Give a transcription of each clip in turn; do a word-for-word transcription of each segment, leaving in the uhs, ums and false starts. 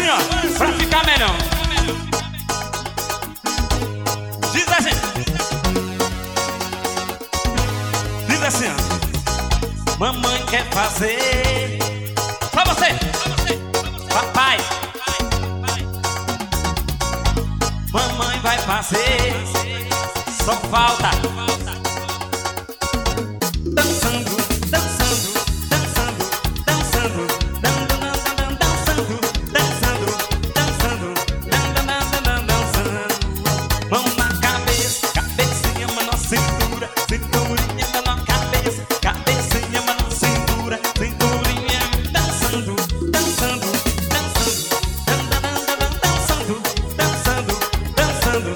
ó, pra ficar melhor. Diz assim. Diz assim, ó. Mamãe quer fazer. Pra você, papai. Mamãe vai fazer. Só falta dançando, dançando, dançando, dançando, dançando, dançando, dançando, dançando, dançando. Mão na cabeça, cabecinha, mão na cintura, cinturinha, mão na cabeça, cabecinha, mão na cintura, cinturinha, dançando, dançando, dançando, dançando, dançando, dançando,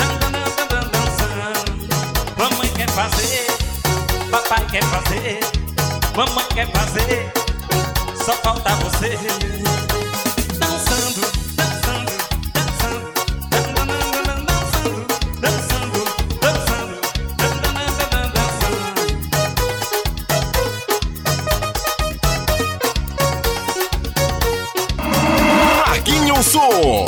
dançando. Mamãe quer fazer, papai quer fazer, mamãe quer fazer, só falta você. Dançando, dançando, dançando, dançando, dançando, dançando, dançando. Marquinhos Som.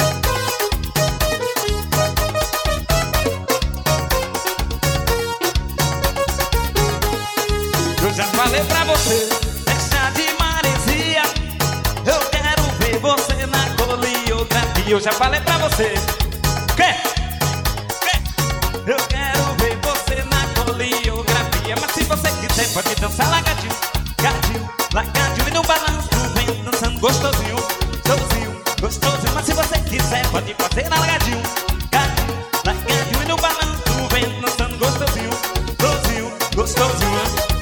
Eu já falei pra você, deixa de maresia. Eu quero ver você na coreografia. Eu já falei pra você. Quê? Quê? Eu quero ver você na coreografia. Mas se você quiser pode dançar lagadinho, gadinho, lagadinho e no balanço vem dançando gostosinho, gostosinho, gostosinho. Mas se você quiser pode fazer na lagadinho, gadinho, lagadinho e no balanço vem dançando gostosinho, gostosinho, gostosinho.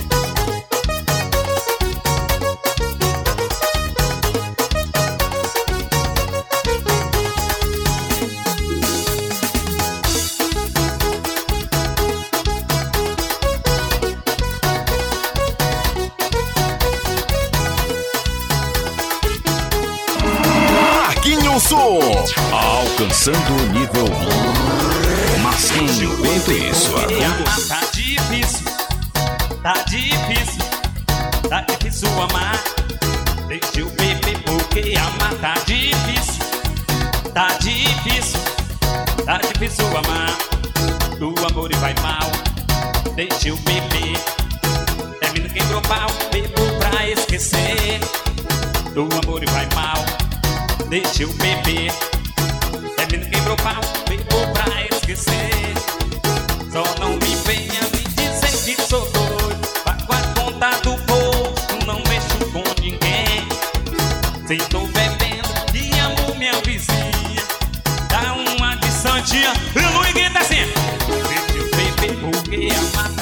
Marquinhos Som. Alcançando o nível massinho. Enquanto isso, amar tá difícil, tá difícil, tá difícil amar. Deixa eu beber porque amar tá difícil, tá difícil, tá difícil amar. Do amor e vai mal, deixa eu beber. Termina quebrou pau, bebo pra esquecer. Do amor e vai mal, deixa eu beber. Termina quebrou pau, bebo pra esquecer. Só não me venha me dizer que sou doido, pago a conta do posto, não mexo com ninguém. Se tô bebendo e amo minha vizinha, dá uma de santinha e o Luiguinho tá assim. Deixa eu beber porque a mata